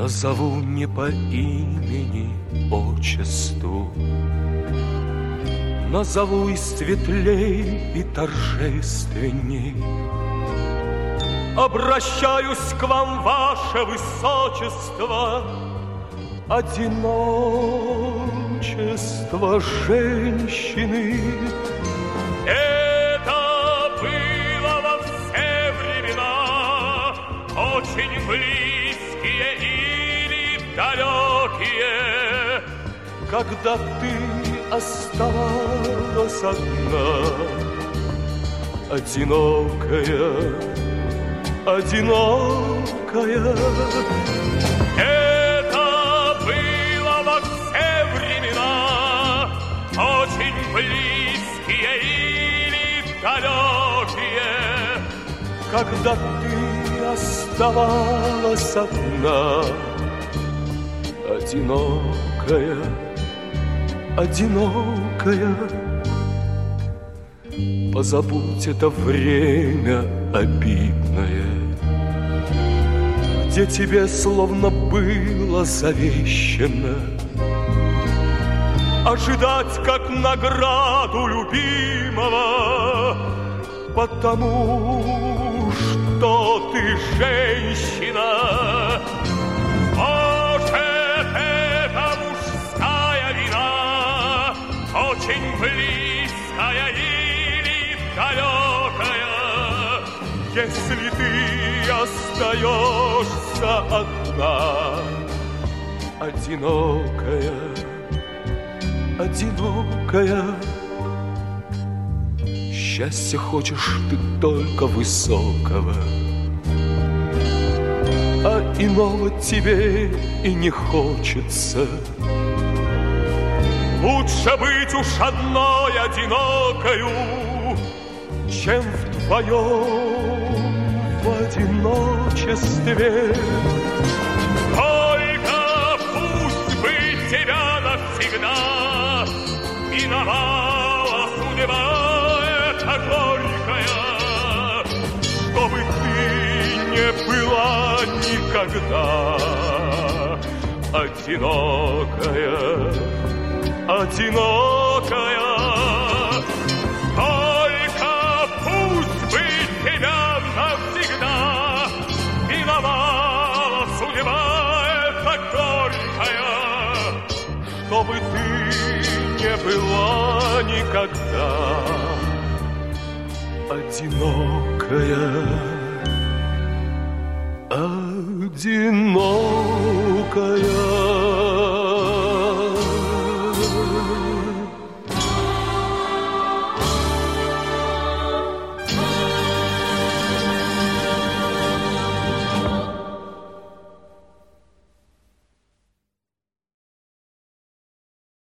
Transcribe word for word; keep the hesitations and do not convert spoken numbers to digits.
Назову не по имени, отчеству, назову и светлей, и торжественней. Обращаюсь к вам, ваше высочество, одиночество женщины. Это было во все времена, очень близкие или далекие, когда ты оставалась одна, одинокая, одинокая. Это было во все времена, очень близкие или далекие, когда ты оставалась одна, одинокая, одинокая. Позабудь это время обидное, где тебе словно было завещено ожидать как награду любимого, потому что ты женщина. Может, это мужская вина, очень близкая или далекая, если ты остаешься одна, одинокая, одинокая. Счастья хочешь ты только высокого, а иного тебе и не хочется. Лучше быть уж одной одинокою, чем вдвоем в одиночестве. Только пусть бы тебя навсегда миновала судьба эта горькая, чтобы ты не была никогда одинокая, одинокая. Только пусть бы тебя навсегда миновала судьба эта горькая, чтобы ты не была никогда одинокая, одинокая.